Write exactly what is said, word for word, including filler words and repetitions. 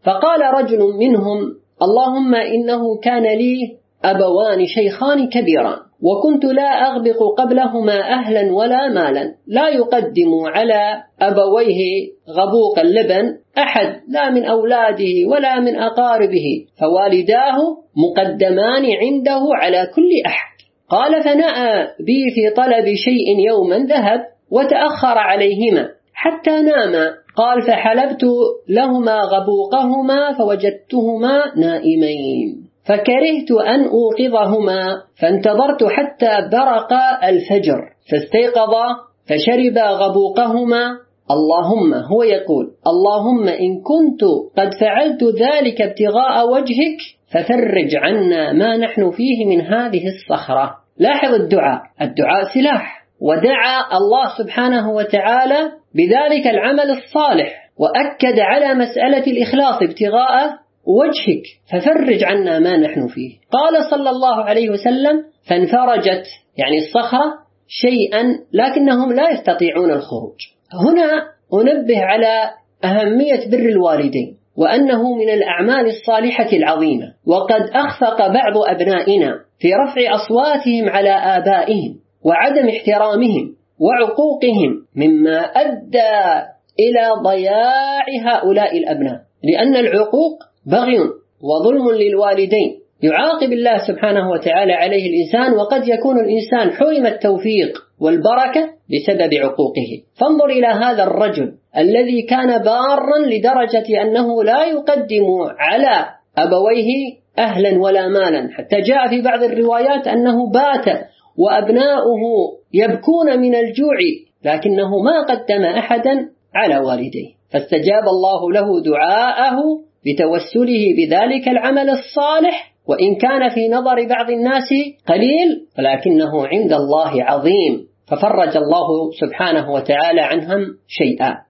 فقال رجل منهم: اللهم إنه كان لي أبوان شيخان كبيران، وكنت لا أغبق قبلهما أهلا ولا مالا، لا يقدم على أبويه غبوق اللبن أحد، لا من أولاده ولا من أقاربه، فوالداه مقدمان عنده على كل أحد. قال: فنأى بي في طلب شيء يوما ذهب وتأخر عليهما حتى ناما. قال: فحلبت لهما غبوقهما فوجدتهما نائمين، فكرهت أن أوقظهما، فانتظرت حتى برق الفجر، فاستيقظا فشربا غبوقهما. اللهم، هو يقول: اللهم إن كنت قد فعلت ذلك ابتغاء وجهك ففرج عنا ما نحن فيه من هذه الصخرة. لاحظ الدعاء، الدعاء سلاح، ودعا الله سبحانه وتعالى بذلك العمل الصالح، وأكد على مسألة الإخلاص ابتغاء وجهك، ففرج عنا ما نحن فيه. قال صلى الله عليه وسلم: فانفرجت، يعني الصخرة، شيئا لكنهم لا يستطيعون الخروج. هنا أنبه على أهمية بر الوالدين، وأنه من الأعمال الصالحة العظيمة، وقد أخفق بعض أبنائنا في رفع أصواتهم على آبائهم وعدم احترامهم وعقوقهم، مما أدى إلى ضياع هؤلاء الأبناء، لأن العقوق بغي وظلم للوالدين يعاقب الله سبحانه وتعالى عليه الإنسان، وقد يكون الإنسان حرم التوفيق والبركة بسبب عقوقه. فانظر إلى هذا الرجل الذي كان بارا لدرجة أنه لا يقدم على أبويه أهلا ولا مالا، حتى جاء في بعض الروايات أنه بات وأبناؤه يبكون من الجوع، لكنه ما قدم أحدا على والديه، فاستجاب الله له دعاءه بتوسله بذلك العمل الصالح، وإن كان في نظر بعض الناس قليل ولكنه عند الله عظيم، ففرج الله سبحانه وتعالى عنهم شيئا.